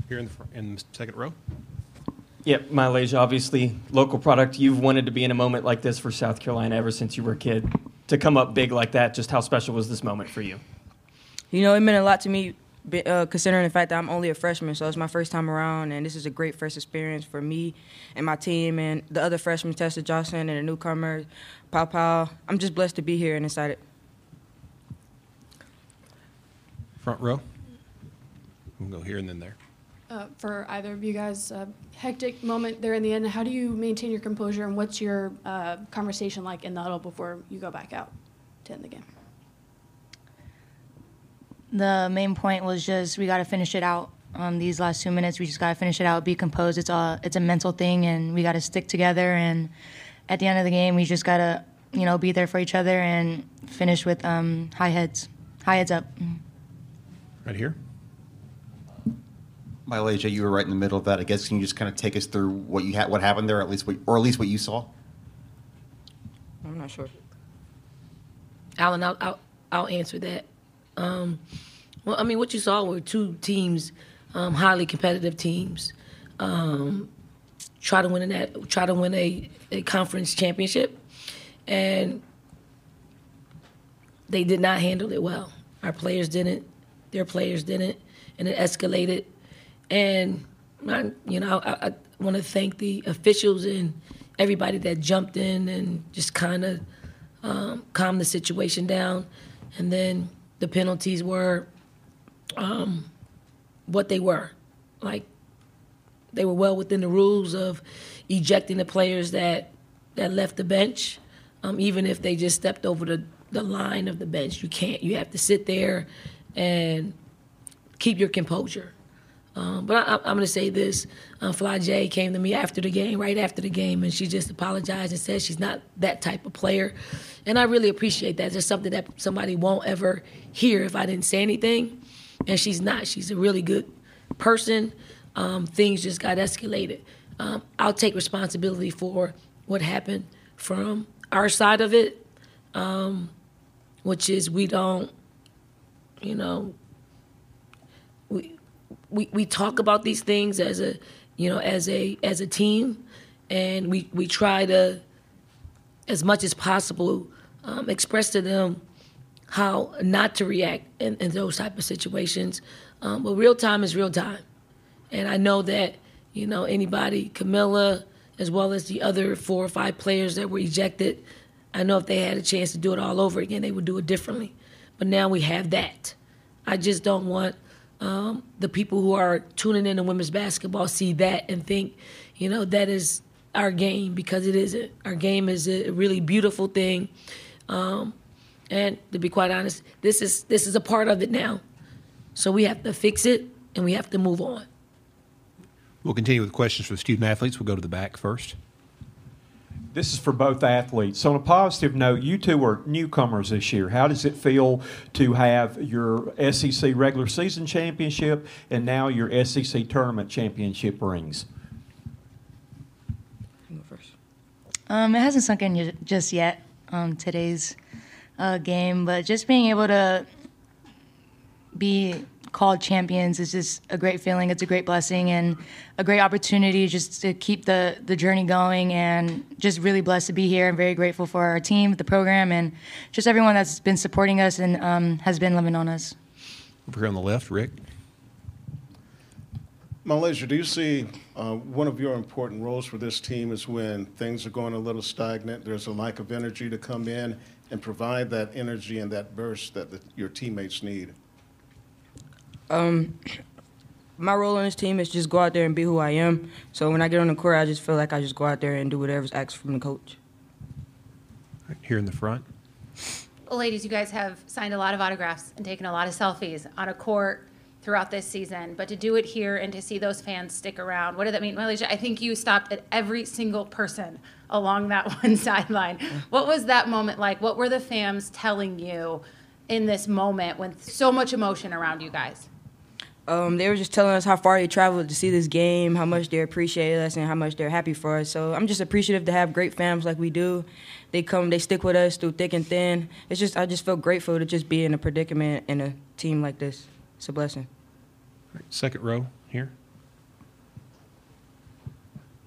here in the second row. Yep, Mileage, obviously local product. You've wanted to be in a moment like this for South Carolina ever since you were a kid. To come up big like that, just how special was this moment for you? You know, it meant a lot to me, considering the fact that I'm only a freshman, so it's my first time around, and this is a great first experience for me and my team and the other freshmen, Tessa Johnson, and the newcomers, Pau Pau. I'm just blessed to be here and excited. Front row. We'll go here and then there. For either of you guys, a hectic moment there in the end. How do you maintain your composure, and what's your conversation like in the huddle before you go back out to end the game? The main point was just we got to finish it out. These last 2 minutes, we just got to finish it out, be composed. It's a mental thing, and we got to stick together. And at the end of the game, we just got to, be there for each other and finish with high heads up. Right here. Mileage, you were right in the middle of that. I guess can you just kind of take us through what happened there, at least what you saw? I'm not sure. Alan, I'll answer that. Well, I mean, what you saw were two teams, highly competitive teams, try to win a conference championship, and they did not handle it well. Our players didn't, their players didn't, and it escalated. And I want to thank the officials and everybody that jumped in and just kind of calmed the situation down. And then the penalties were what they were. Like, they were well within the rules of ejecting the players that left the bench, even if they just stepped over the line of the bench. You have to sit there and keep your composure. But I'm going to say this. Fly J came to me right after the game, and she just apologized and said she's not that type of player. And I really appreciate that. It's something that somebody won't ever hear if I didn't say anything. And she's not. She's a really good person. Things just got escalated. I'll take responsibility for what happened from our side of it, which is we don't, we talk about these things as a team, and we try to, as much as possible, express to them how not to react in those type of situations. But real time is real time, and I know that anybody, Camilla, as well as the other 4 or 5 players that were ejected, I know if they had a chance to do it all over again, they would do it differently. But now we have that. I just don't want the people who are tuning in to women's basketball see that and think, that is our game, because it isn't. Our game is a really beautiful thing. And to be quite honest, this is a part of it now. So we have to fix it, and we have to move on. We'll continue with questions for the student athletes. We'll go to the back first. This is for both athletes. So on a positive note, you two are newcomers this year. How does it feel to have your SEC regular season championship and now your SEC tournament championship rings? Go first. It hasn't sunk in just yet, today's game, but just being able to be called champions is just a great feeling. It's a great blessing and a great opportunity just to keep the journey going, and just really blessed to be here. I'm very grateful for our team, the program, and just everyone that's been supporting us and has been loving on us. Over here on the left, Rick. Malaysia, do you see one of your important roles for this team is when things are going a little stagnant, there's a lack of energy to come in and provide that energy and that burst that your teammates need? My role on this team is just go out there and be who I am. So when I get on the court, I just feel like I just go out there and do whatever's asked from the coach. Right here in the front. Well, ladies, you guys have signed a lot of autographs and taken a lot of selfies on a court throughout this season. But to do it here and to see those fans stick around, what did that mean? Malaysia, I think you stopped at every single person along that one sideline. What was that moment like? What were the fans telling you in this moment with so much emotion around you guys? They were just telling us how far they traveled to see this game, how much they appreciate us, and how much they're happy for us. So I'm just appreciative to have great fans like we do. They come, they stick with us through thick and thin. I just feel grateful to just be in a predicament in a team like this. It's a blessing. Right, second row here.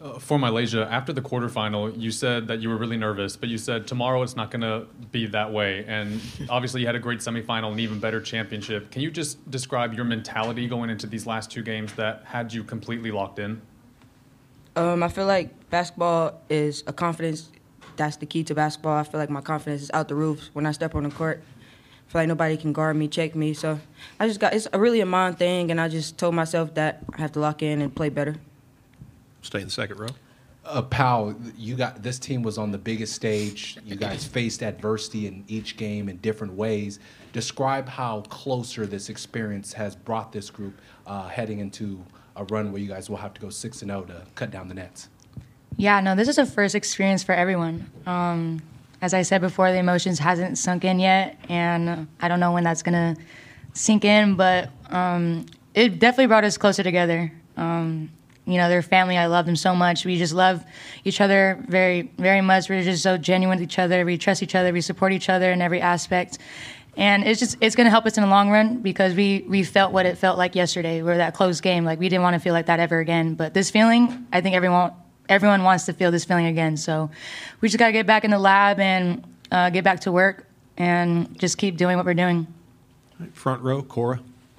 For Malaysia, after the quarterfinal, you said that you were really nervous, but you said tomorrow it's not going to be that way. And obviously, you had a great semifinal and even better championship. Can you just describe your mentality going into these last 2 games that had you completely locked in? I feel like basketball is a confidence. That's the key to basketball. I feel like my confidence is out the roof when I step on the court. I feel like nobody can guard me, check me. So it's really a mind thing, and I just told myself that I have to lock in and play better. Stay in the second row. Powell, this team was on the biggest stage. You guys faced adversity in each game in different ways. Describe how closer this experience has brought this group heading into a run where you guys will have to go 6-0 to cut down the nets. Yeah, no, this is a first experience for everyone. As I said before, the emotions hasn't sunk in yet, and I don't know when that's going to sink in, but it definitely brought us closer together. They're family. I love them so much. We just love each other very, very much. We're just so genuine with each other. We trust each other. We support each other in every aspect. And it's going to help us in the long run because we felt what it felt like yesterday. We were that close game. Like, we didn't want to feel like that ever again. But this feeling, I think everyone wants to feel this feeling again. So we just got to get back in the lab and get back to work and just keep doing what we're doing. Front row, Cora.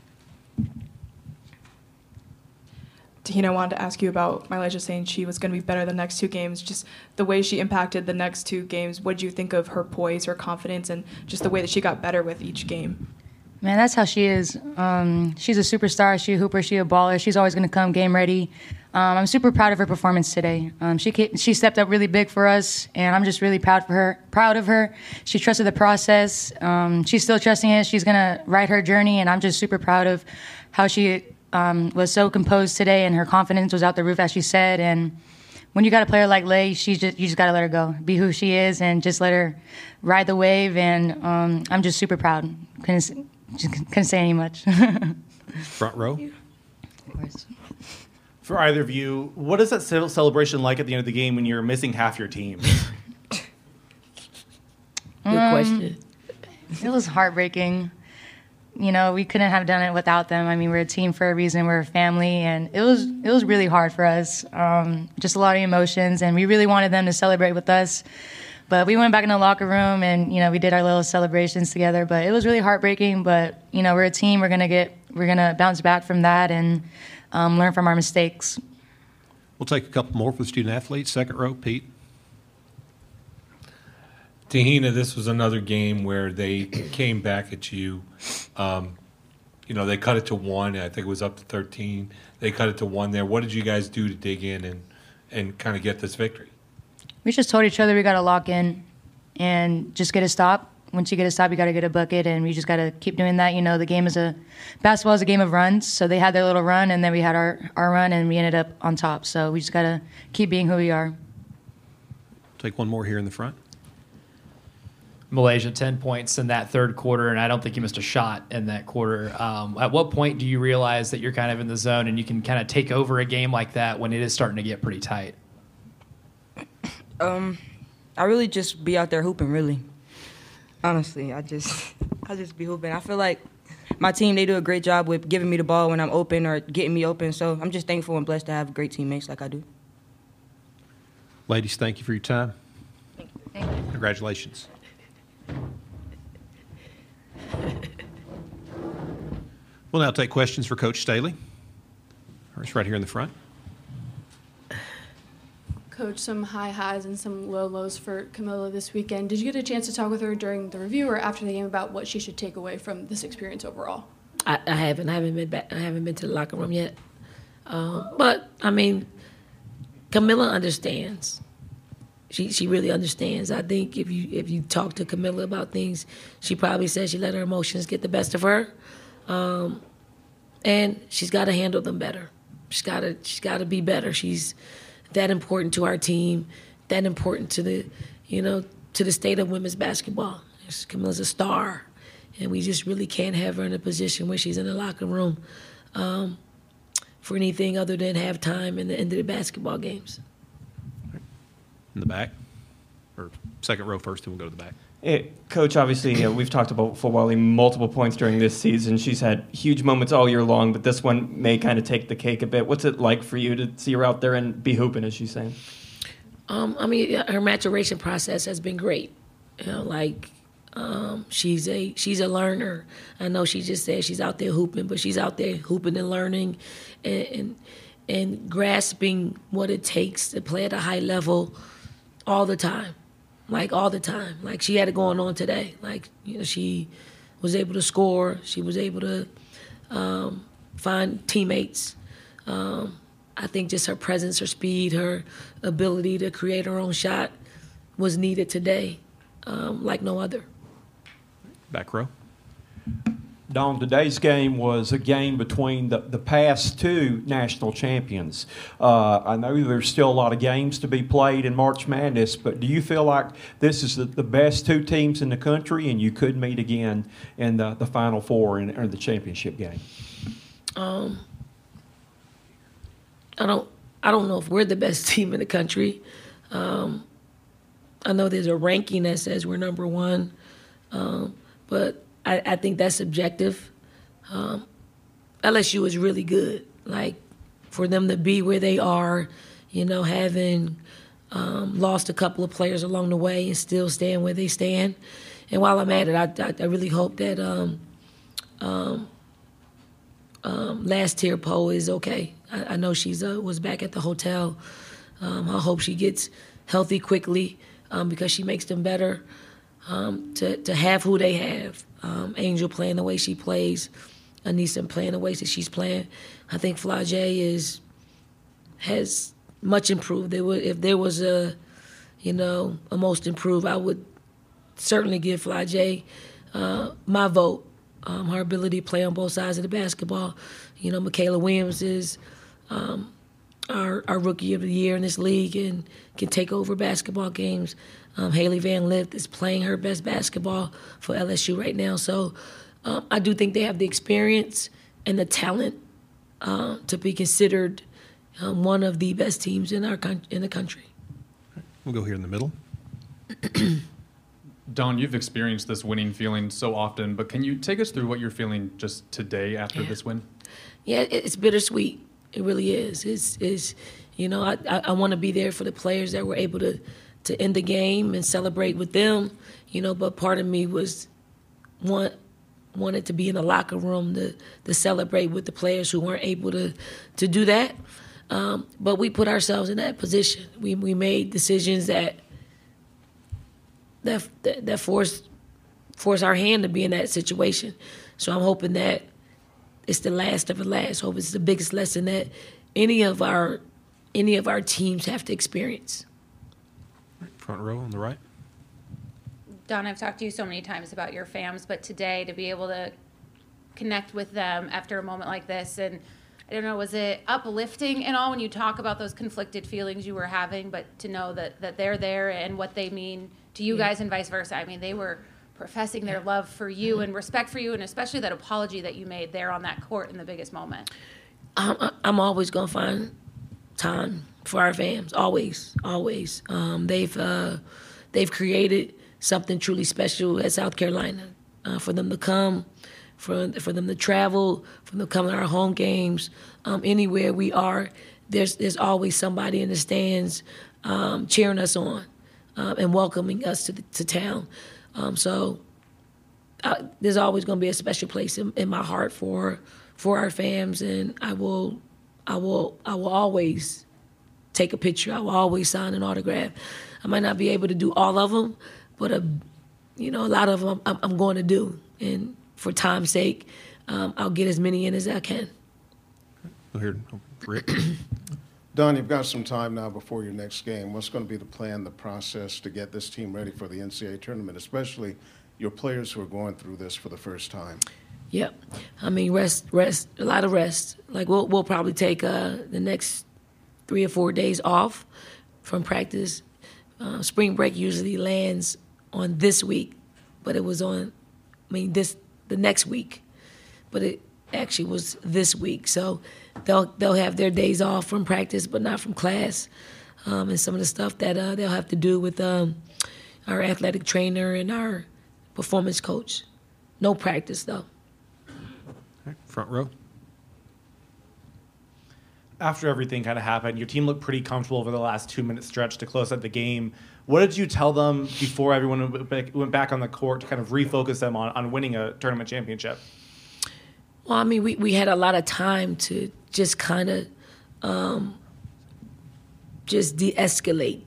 Tahina, I wanted to ask you about Malaysia saying she was going to be better the next 2 games. Just the way she impacted the next 2 games. What did you think of her poise, her confidence, and just the way that she got better with each game? Man, that's how she is. She's a superstar. She's a hooper. She's a baller. She's always going to come game ready. I'm super proud of her performance today. She stepped up really big for us, and I'm just really proud of her. She trusted the process. She's still trusting it. She's going to ride her journey, and I'm just super proud of how she was so composed today, and her confidence was out the roof, as she said. And when you got a player like Lei, you just got to let her go, be who she is, and just let her ride the wave. And I'm just super proud. Couldn't say any much. Front row. Of course. For either of you, what is that celebration like at the end of the game when you're missing half your team? Good question. It was heartbreaking. We couldn't have done it without them. I mean, we're a team for a reason. We're a family, and it was really hard for us. Just a lot of emotions, and we really wanted them to celebrate with us. But we went back in the locker room, and we did our little celebrations together. But it was really heartbreaking. But we're a team. We're gonna bounce back from that and learn from our mistakes. We'll take a couple more for the student athletes. Second row, Pete. Tahina, this was another game where they came back at you. They cut it to 1. I think it was up to 13. They cut it to 1 there. What did you guys do to dig in and kind of get this victory? We just told each other we got to lock in and just get a stop. Once you get a stop, you got to get a bucket, and we just got to keep doing that. Basketball is a game of runs, so they had their little run, and then we had our run, and we ended up on top. So we just got to keep being who we are. Take one more here in the front. Malaysia 10 points in that third quarter, and I don't think you missed a shot in that quarter. At what point do you realize that you're kind of in the zone and you can kind of take over a game like that when it is starting to get pretty tight? I really just be out there hooping, really. Honestly, I just be hooping. I feel like my team, they do a great job with giving me the ball when I'm open or getting me open, so I'm just thankful and blessed to have great teammates like I do. Ladies, thank you for your time. Thank you. Congratulations. We'll now take questions for Coach Staley. It's right here in the front. Coach, some high highs and some low lows for Camilla this weekend. Did you get a chance to talk with her during the review or after the game about what she should take away from this experience overall? I haven't been back. I haven't been to the locker room yet. But I mean, Camilla understands. She really understands. I think if you talk to Camilla about things, she probably says she let her emotions get the best of her, and she's got to handle them better. She's got to be better. She's that important to our team, that important to the state of women's basketball. Camilla's a star, and we just really can't have her in a position where she's in the locker room for anything other than halftime and the end of the basketball games. In the back, or second row first, and we'll go to the back. Coach, obviously, we've talked about Fulwiley multiple points during this season. She's had huge moments all year long, but this one may kind of take the cake a bit. What's it like for you to see her out there and be hooping, as she's saying? I mean, her maturation process has been great. You know, like she's a learner. I know she just said she's out there hooping, but she's out there hooping and learning, and grasping what it takes to play at a high level all the time. Like all the time. Like she had it going on today. Like, you know, she was able to score. She was able to find teammates. I think just her presence, her speed, her ability to create her own shot was needed today like no other. Back row. Dawn, today's game was a game between the past two national champions. I know there's still a lot of games to be played in March Madness, but do you feel like this is the best two teams in the country and you could meet again in the Final Four or the championship game? I don't know if we're the best team in the country. I know there's a ranking that says we're number one, but I think that's subjective. LSU is really good. Like, for them to be where they are, you know, having lost a couple of players along the way and still staying where they stand. And while I'm at it, I really hope that last tier Poe is okay. I know she's was back at the hotel. I hope she gets healthy quickly because she makes them better to have who they have. Angel playing the way she plays, Anissa playing the way that she's playing. I think Flau'jae has much improved. If there was a most improved, I would certainly give Flau'jae my vote. Her ability to play on both sides of the basketball. You know, Michaela Williams is our rookie of the year in this league and can take over basketball games. Haley Van Lith is playing her best basketball for LSU right now. So I do think they have the experience and the talent to be considered one of the best teams in the country. We'll go here in the middle. Dawn, you've experienced this winning feeling so often, but can you take us through what you're feeling just today after this win? Yeah, it's bittersweet. It really is. It's you know, I want to be there for the players that were able to end the game and celebrate with them, you know, but part of me wanted to be in the locker room to celebrate with the players who weren't able to do that. But we put ourselves in that position. We made decisions that force our hand to be in that situation. So I'm hoping that it's the last of the last. Hope it's the biggest lesson that any of our teams have to experience. Front row on the right. Dawn, I've talked to you so many times about your fams, but today to be able to connect with them after a moment like this, and I don't know, was it uplifting and all when you talk about those conflicted feelings you were having, but to know that they're there and what they mean to you guys and vice versa? I mean, they were professing their love for you and respect for you, and especially that apology that you made there on that court in the biggest moment. I'm always going to find time for our fans, always. They've created something truly special at South Carolina. For them to come, for them to travel, for them to come to our home games, anywhere we are, there's always somebody in the stands cheering us on and welcoming us to town. So there's always going to be a special place in my heart for our fans, and I will always take a picture. I will always sign an autograph. I might not be able to do all of them, but a lot of them I'm going to do. And for time's sake, I'll get as many in as I can. We'll hear Rick. Dawn, you've got some time now before your next game. What's going to be the plan, the process to get this team ready for the NCAA tournament, especially your players who are going through this for the first time? Yep. I mean, rest, a lot of rest. Like, we'll probably take the next 3 or 4 days off from practice. Spring break usually lands on this week, but it was the next week, but it actually was this week. So they'll have their days off from practice, but not from class, and some of the stuff that they'll have to do with our athletic trainer and our performance coach. No practice, though. All right, front row. After everything kind of happened, your team looked pretty comfortable over the last 2-minute stretch to close out the game. What did you tell them before everyone went back on the court to kind of refocus them on winning a tournament championship? Well, I mean, we had a lot of time to just kind of just de-escalate.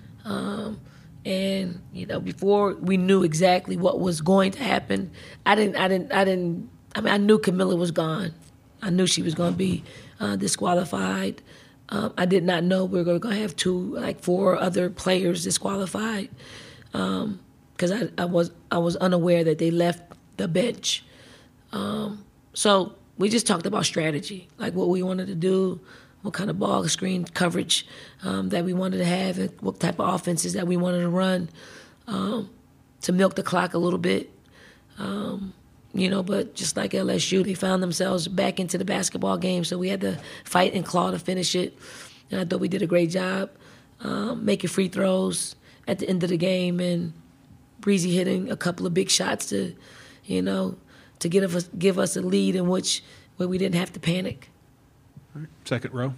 And, you know, before we knew exactly what was going to happen, I mean, I knew Camilla was gone. I knew she was going to be disqualified. I did not know we were going to have 4 other players disqualified because I was unaware that they left the bench. So we just talked about strategy, like what we wanted to do, what kind of ball screen coverage that we wanted to have, and what type of offenses that we wanted to run to milk the clock a little bit. You know, but just like LSU, they found themselves back into the basketball game, so we had to fight and claw to finish it. And I thought we did a great job making free throws at the end of the game, and Breezy hitting a couple of big shots to, you know, to give us a lead in where we didn't have to panic. All right, second row.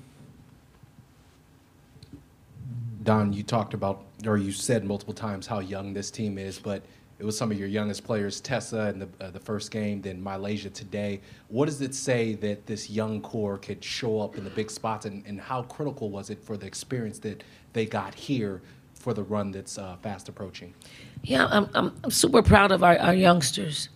Don, you talked about, or you said multiple times how young this team is, but it was some of your youngest players, Tessa in the first game, then Mylasia today. What does it say that this young core could show up in the big spots, and how critical was it for the experience that they got here for the run that's fast approaching? Yeah, I'm super proud of our youngsters.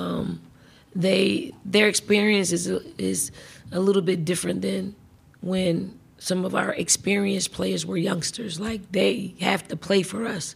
Their experience is a little bit different than when some of our experienced players were youngsters. Like, they have to play for us,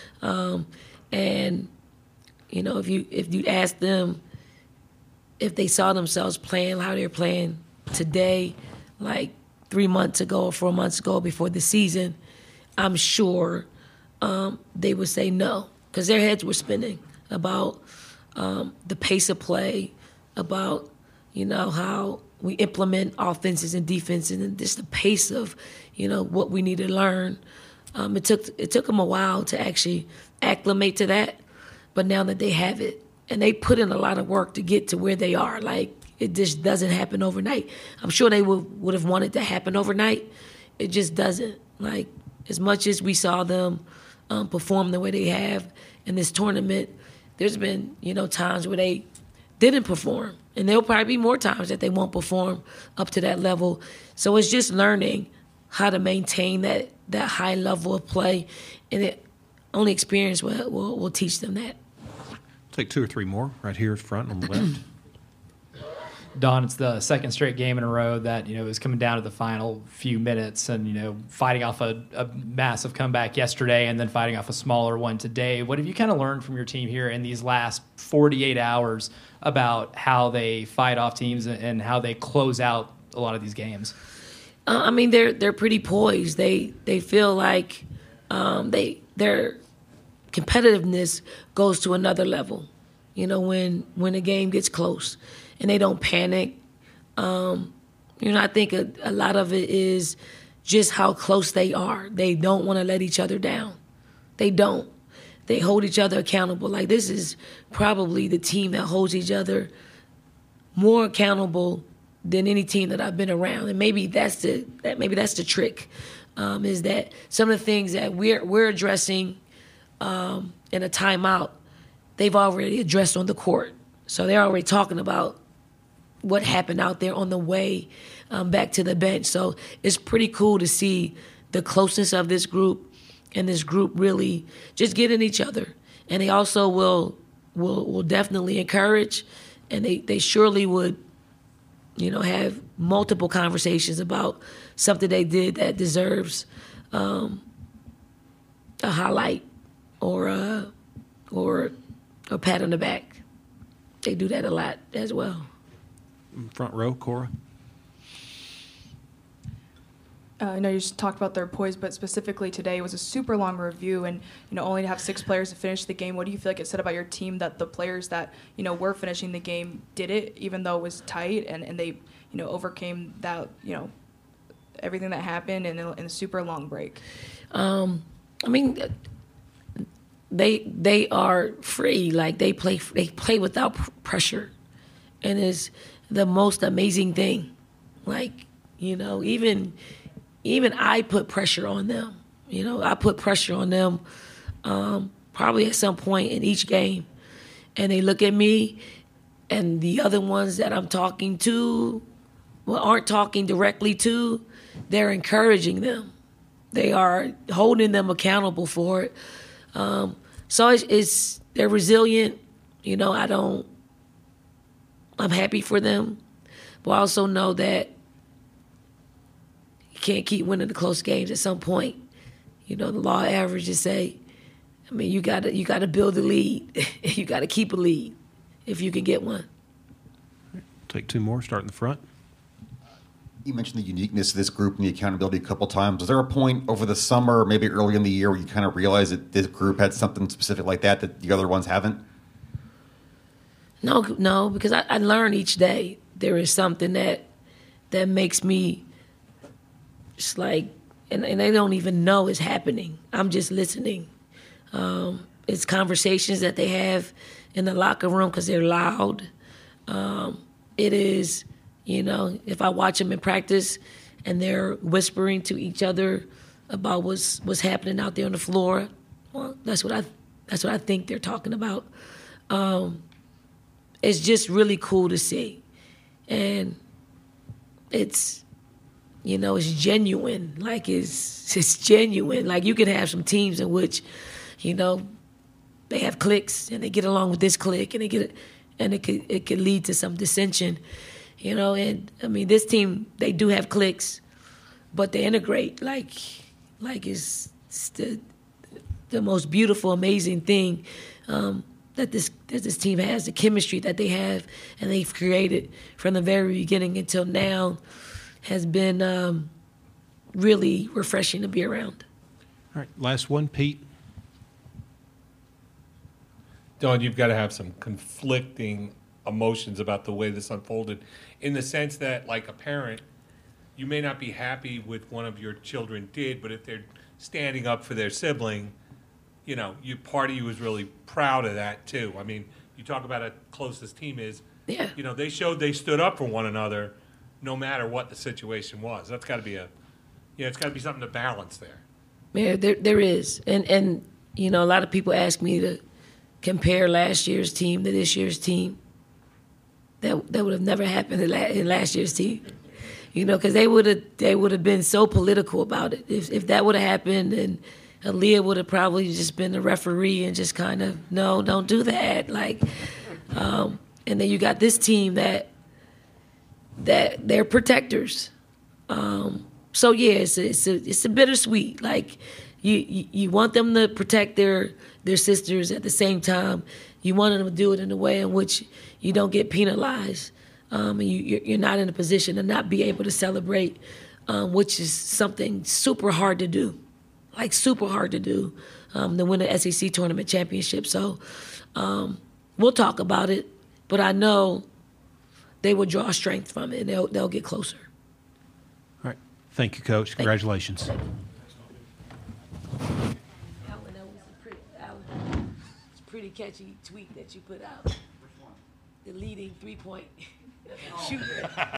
and you know, if you ask them if they saw themselves playing how they're playing today, like 3 months ago or 4 months ago before the season, I'm sure they would say no, because their heads were spinning about the pace of play, about, you know, how we implement offenses and defenses, and just the pace of, you know, what we need to learn. It took them a while to actually acclimate to that, but now that they have it, and they put in a lot of work to get to where they are, like, it just doesn't happen overnight. I'm sure they would have wanted to happen overnight. It just doesn't. Like, as much as we saw them perform the way they have in this tournament, there's been, you know, times where they didn't perform, and there'll probably be more times that they won't perform up to that level. So it's just learning how to maintain that high level of play, and only experience will teach them that. Take 2 or 3 more right here front on the left. Don, it's the second straight game in a row that, you know, is coming down to the final few minutes, and, you know, fighting off a massive comeback yesterday and then fighting off a smaller one today. What have you kind of learned from your team here in these last 48 hours about how they fight off teams and how they close out a lot of these games? I mean, they're pretty poised. They feel like their competitiveness goes to another level. You know, when a game gets close, and they don't panic. You know, I think a lot of it is just how close they are. They don't want to let each other down. They don't. They hold each other accountable. Like, this is probably the team that holds each other more accountable than any team that I've been around. And maybe that's the trick, is that some of the things that we're addressing in a timeout, they've already addressed on the court. So they're already talking about what happened out there on the way back to the bench. So it's pretty cool to see the closeness of this group, and this group really just getting each other. And they also will definitely encourage, and they surely would, you know, have multiple conversations about something they did that deserves a highlight or a pat on the back. They do that a lot as well. Front row, Cora. I know you just talked about their poise, but specifically today was a super long review, and, you know, only to have 6 players to finish the game. What do you feel like it said about your team that the players that, you know, were finishing the game did it, even though it was tight, and they, you know, overcame that, you know, everything that happened in a super long break? I mean, they are free. Like they play without pressure, and it's the most amazing thing. Like, you know, even I put pressure on them. You know, I put pressure on them probably at some point in each game, and they look at me, and the other ones that I'm talking to, well, aren't talking directly to, they're encouraging them. They are holding them accountable for it. So it's they're resilient. You know, I'm happy for them, but I also know that you can't keep winning the close games. At some point, you know, the law of averages say, I mean, you gotta build a lead. You gotta keep a lead if you can get one. Take two more, start in the front. You mentioned the uniqueness of this group and the accountability a couple times. Was there a point over the summer, maybe early in the year, where you kind of realized that this group had something specific like that the other ones haven't? No, because I learn each day. There is something that makes me just like, and they don't even know it's happening. I'm just listening. It's conversations that they have in the locker room because they're loud. It is, you know, if I watch them in practice and they're whispering to each other about what's happening out there on the floor, well, that's what I think they're talking about. It's just really cool to see, and it's, you know, it's genuine. Like it's genuine. Like you can have some teams in which, you know, they have cliques and they get along with this clique and it could lead to some dissension, you know. And I mean, this team, they do have cliques, but they integrate. Like it's the most beautiful, amazing thing that this team has, the chemistry that they have and they've created from the very beginning until now has been really refreshing to be around. All right, last one, Pete. Dawn, you've got to have some conflicting emotions about the way this unfolded, in the sense that, like a parent, you may not be happy with one of your children did, but if they're standing up for their sibling, you know, part of you is really proud of that too. I mean, you talk about how close this team is. Yeah. You know, they showed they stood up for one another, no matter what the situation was. That's got to be it's got to be something to balance there. Yeah, there is, and you know, a lot of people ask me to compare last year's team to this year's team. That would have never happened in last year's team, you know, because they would have been so political about it. If that would have happened, and Aaliyah would have probably just been the referee and just kind of, no, don't do that. Like, and then you got this team that they're protectors. So yeah, it's a bittersweet. Like, you want them to protect their sisters at the same time. You want them to do it in a way in which you don't get penalized. And you're not in a position to not be able to celebrate, which is something super hard to do. Like super hard to do, to win an SEC tournament championship. So we'll talk about it, but I know they will draw strength from it, and they'll get closer. All right. Thank you, Coach. Congratulations. It's a pretty catchy tweet that you put out. The leading 3-point shooter.